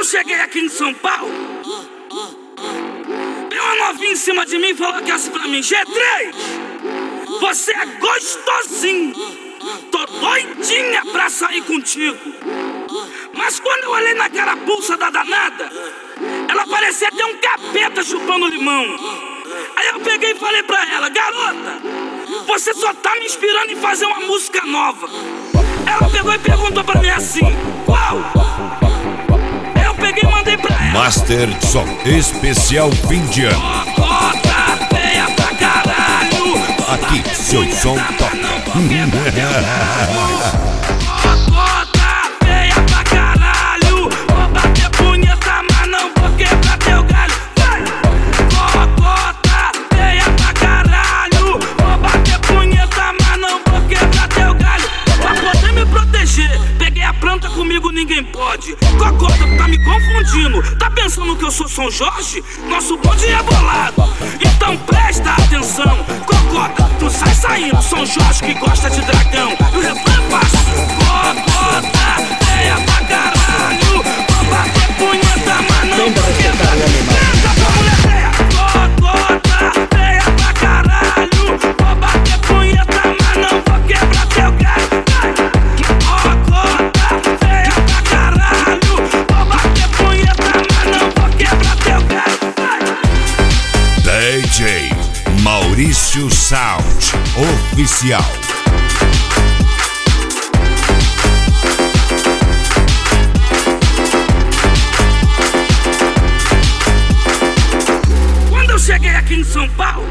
cheguei aqui em São Paulo, veio uma novinha em cima de mim e falou que assim pra mim: G3, você é gostosinho, tô doidinha pra sair contigo. Mas quando eu olhei na carapuça da danada, ela parecia até um capeta chupando limão. Aí eu peguei e falei pra ela: garota, você só tá me inspirando em fazer uma música nova. Ela pegou e perguntou pra mim assim: qual? Eu peguei e mandei pra ela: Master Som Especial Fim de Ano. Cocota feia pra caralho, Aqui seu som toca. Cocota feia pra caralho, vou bater punheta, mas não vou quebrar teu galho. Vai! Cocota feia pra caralho, vou bater punheta, mas não vou quebrar teu galho. Pra poder me proteger, peguei a planta, comigo ninguém pode. Cocota, tu tá me confundindo, tá pensando que eu sou São Jorge? Nosso bonde é bolado, então presta atenção. Cocota, tu sai saindo, São Jorge que gosta de dragão. E o refrão é fácil: cocota feia pra caralho, vou bater punheta, mas não vou quebrar. Canta pra mulher feia. Cocota feia pra caralho, vou bater punheta, mas não vou quebrar teu galho. Cocota feia pra caralho, vou bater punheta, mas não vou quebrar teu galho. DJ Maurício Sound Oficial. Quando eu cheguei aqui em São Paulo,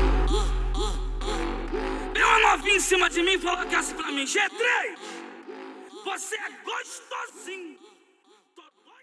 veio uma novinha em cima de mim e falou que assim pra mim: G3, você é gostosinho.